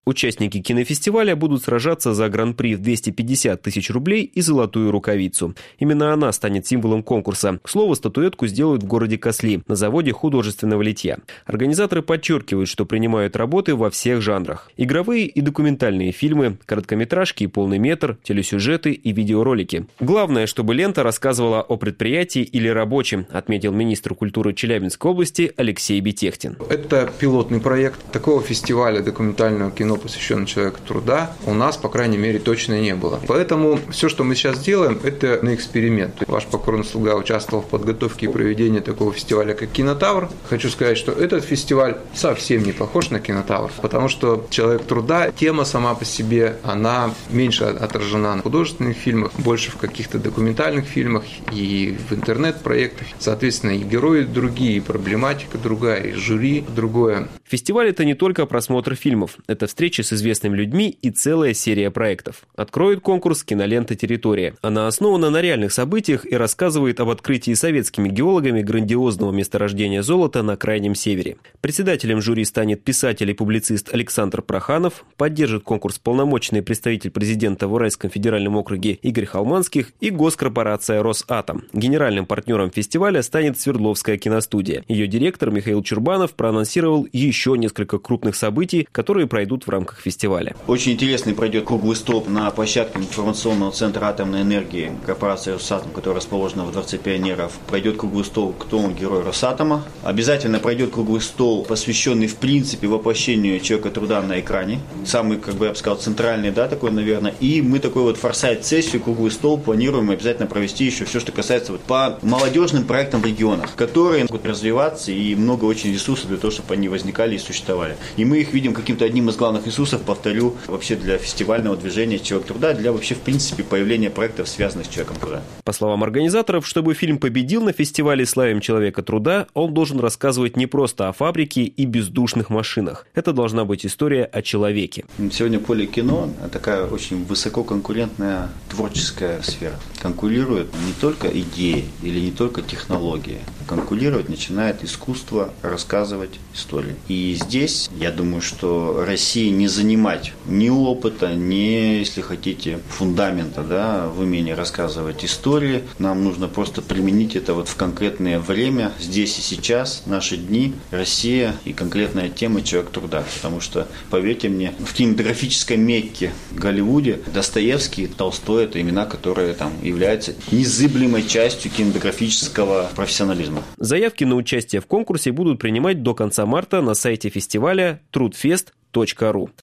Участники кинофестиваля будут сражаться за гран-при в 250 тысяч рублей и золотую рукавицу. Именно она станет символом конкурса. К слову, статуэтку сделают в городе Косли, на заводе художественного литья. Организаторы подчеркивают, что принимают работы во всех жанрах. Игровые и документальные фильмы, короткометражки и полный метр, телесюжеты и видеоролики. Главное, чтобы лента рассказывала о предприятии или рабочем, отметил министр культуры Челябинской области Алексей Бетехтин. Это пилотный проект. Такого фестиваля документального кино, посвященного человеку труда, у нас, по крайней мере, точно не было. Поэтому все, что мы сейчас делаем, это на эксперимент. Ваш покорный слуга участвовал в подготовке и проведении такого фестиваля, как «Кинотавр». Хочу сказать, что этот фестиваль совсем не похож на «Кинотавр», потому что человек труда, тема сама по себе, она меньше отражена в художественных фильмах, больше в каких-то документальных фильмах и в интернет-проектах. Соответственно, и герои другие, и проблематика другая, и жюри другое. Фестиваль – это не только просмотр фильмов. Это встречи с известными людьми и целая серия проектов. Откроет конкурс кинолента «Территория». Она основана на реальных событиях и рассказывает об открытии советскими геологами грандиозного месторождения золота на Крайнем Севере. Председателем жюри станет писатель и публицист Александр Проханов, поддержит конкурс полномочный представитель президента в Уральском федеральном округе Игорь Холманских и госкорпорация «Росатом». Генеральным партнером фестиваля станет Свердловская киностудия. Ее директор Михаил Чурбанов проанонсировал еще несколько крупных событий, которые пройдут в рамках фестиваля. Очень интересный пройдет круглый стол на площадке информационного центра атомной энергии корпорации «Росатом», которая расположена в Дворце пионеров. Пройдет круглый стол «Кто он, герой Росатома?». Обязательно пройдет круглый стол, посвященный в принципе воплощению человека труда на экране. Самый, я бы сказал, центральный, такой, наверное. И мы такой вот форсайт-сессию, круглый стол планируем обязательно провести еще все, что касается по молодежным проектам в регионах, которые могут развиваться и много очень ресурсов для того, чтобы они возникали и существовали. И мы их видим каким-то одним из главных ресурсов, повторю, вообще для фестивального движения «Человек труда», для вообще, в принципе, появления проектов, связанных с человеком труда. По словам организаторов, чтобы фильм победил на фестивале «Славим человека труда», он должен рассказывать не просто о фабрике и бездушных машинах. Это должна быть история о человеке. Сегодня поле кино – такая очень высококонкурентная творческая сфера. Конкурируют не только идеи или не только технологии. Конкурировать начинает искусство рассказывать истории. И здесь, я думаю, что России не занимать ни опыта, ни, если хотите, фундамента, в умении рассказывать истории. Нам нужно просто применить это в конкретное время, здесь и сейчас, наши дни, Россия и конкретная тема «Человек труда». Потому что, поверьте мне, в кинематографической Мекке Голливуде Достоевский, Толстой – это имена, которые являются незыблемой частью кинематографического профессионализма. Заявки на участие в конкурсе будут принимать до конца марта на сайте фестиваля trudfest.ru.